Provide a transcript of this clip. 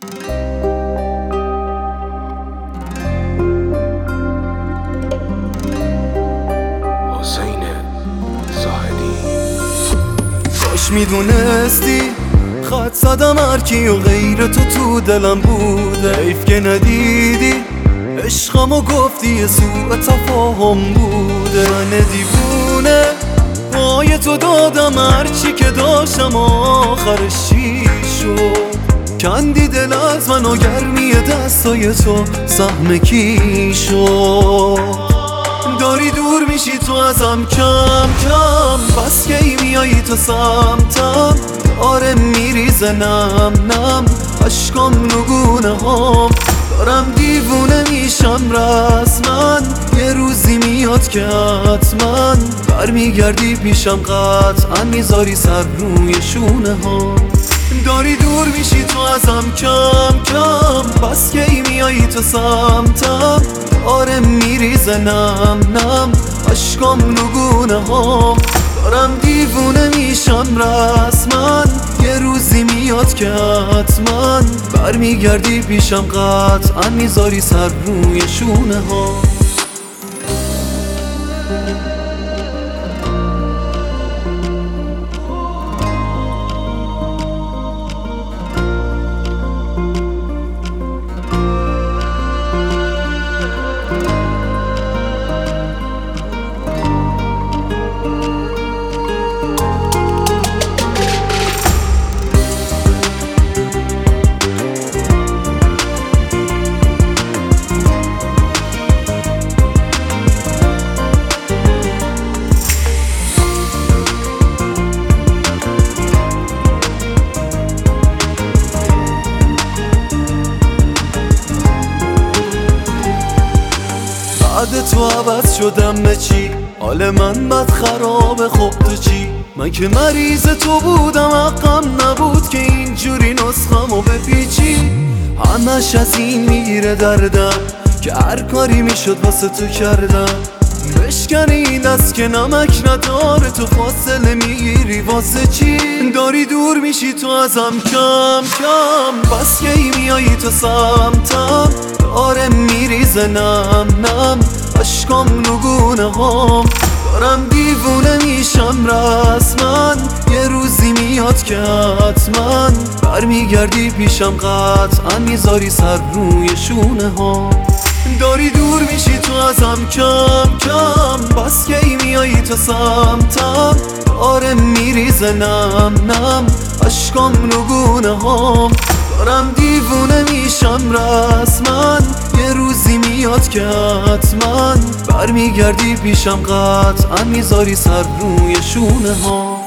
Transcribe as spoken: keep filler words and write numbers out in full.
حسین زاهدی. کاش میدونستی خط زدم هرکی و غیر تو تو دلم بوده، حیف که ندیدی عشقمو گفتی سوء تفاهم بوده. من دیوونه پای تو دادم هرچی که داشتم، آخرش چی شد؟ کندی دل از من و گرمی دستای تو سهم کی شد؟ داری دور میشی تو ازم کم کم، بس که ای میایی تو سمتم، آره میریزه نم نم عشقم نگونه هم. دارم دیوونه میشم رسمن، یه روزی میاد که حتما برمیگردی پیشم، قطعا میذاری سر روی شونه ها. داری دور میشی تو ازم کم کم، بس که ای میایی تو سمتم، آره میریزه نم نم عشقم نگونه هم. دارم دیوونه میشم رسمن، یه روزی میاد که حتما برمیگردی پیشم، قطعا میذاری سر روی شونه ها. بعد تو عوض شدم به چی؟ حال من بد خرابه، خب تو چی؟ من که مریض تو بودم، حقم نبود که اینجوری نسخمو بپیچی. همش از این میگیره دردم که هر کاری میشد واسه تو کردم. بشکنی این دست که نمک نداره، تو فاصله میگیری واسه چی؟ داری دور میشی تو ازم کم کم، بس که ای میایی تو سمتم، آره میریزه نم نم عشقم نگونه هم. دارم دیوونه میشم رسمن، یه روزی میاد که حتما برمیگردی پیشم، قطعا میذاری سر روی شونه ها. داری دور میشی تو ازم کم کم، بس که ای میایی تو سمتم، آره میریزه نم نم عشقم نگونه هم. دارم دیوونه میشم رسمن، یه روزی میاد که حتما برمیگردی پیشم، قطعا میذاری سر روی شونه ها.